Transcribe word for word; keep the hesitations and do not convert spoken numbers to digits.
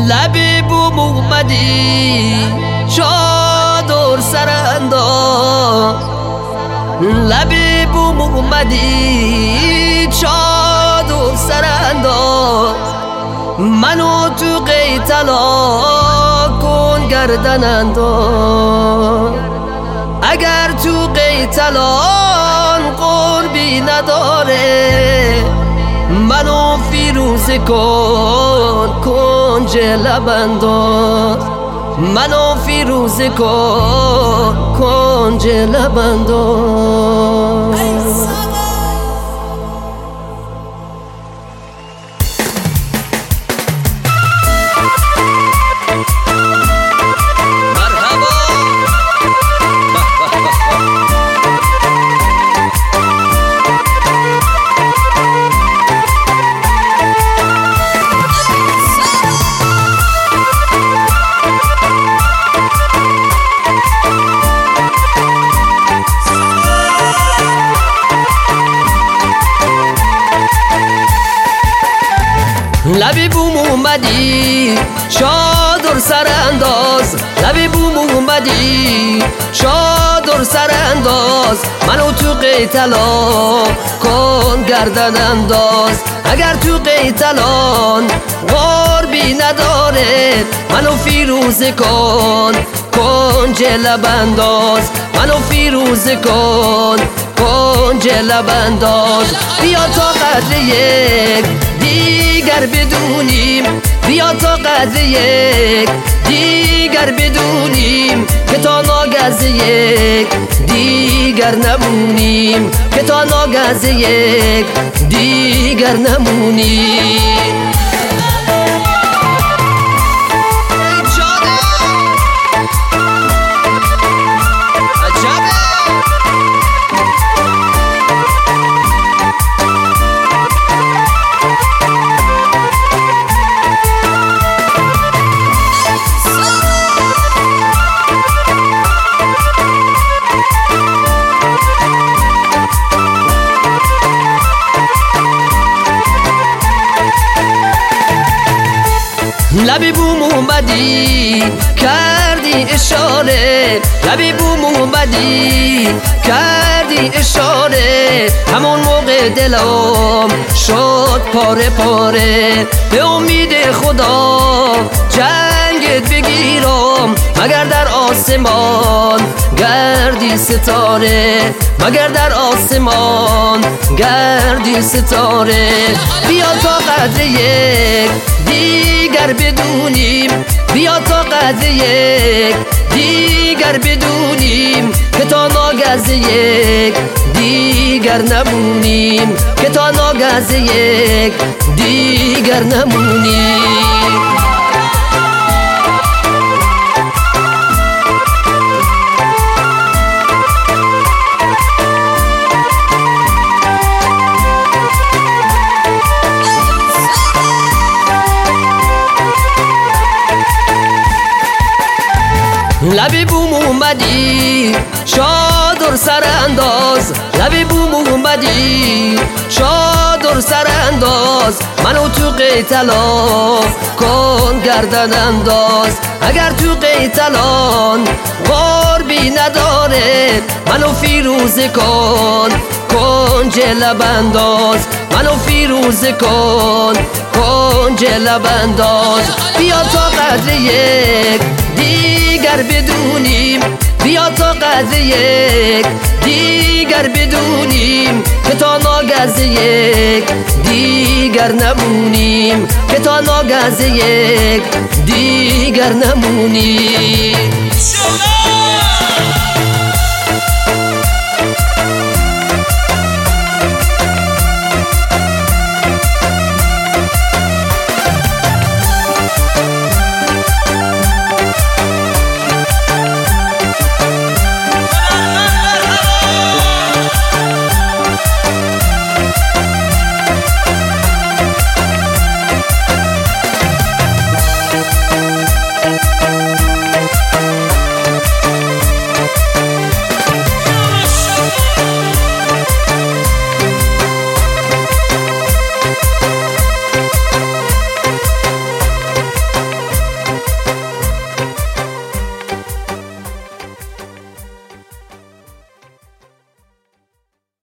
لبی بوم اومدی چادر سرانداز، لبی بوم اومدی چادر سرانداز، منو تو قیتلا کن گردن انداز. اگر تو قیتلان قربی نداره منو فیروزه کن کنج لب انداز، منو فیروزه کن کنج لب انداز. لبی بوم اومدی چادر سرانداز، لبی بوم اومدی چادر سرانداز، منو تو قیتلا کن گردن انداز. اگر تو قیتلان قربی نداره منو فیروزه کن کنج لب انداز، منو فیروزه کن کنج لب انداز. بیا تا قدر یک دیگر بدونیم، بیا تا قدر یک دیگر بدونیم که تا ناگز یک دیگر نمونیم، که تا ناگز یک دیگر نمونیم. لبی بوم اومدی کردی اشاره، لبی بوم اومدی کردی اشاره، همون موقع دلم شد پاره پاره. به امید خدا جنگت بگیرم مگر در آسمان گردی ستاره، مگر در آسمان گردی ستاره. بیا تا قدر یک دیگر بدونیم، بیا تا قدر یک دیگر بدونیم که تا ناگز یک دیگر نمونیم، که تا ناگز یک دیگر نمونیم. لبی بوم اومدی چادر سرانداز، لبی بوم اومدی چادر سرانداز، منو تو قیتلا کن گردن انداز. اگر تو قیتلان قربی نداره منو فیروزه کن کنج لب انداز، منو فیروزه کن کنج لب انداز. بیا تا قدر یک دیگر بدونیم، بیا تا قدر یک دیگر بدونیم که تا ناگز یک دیگر نمونیم، که تا ناگز یک دیگر نمونیم.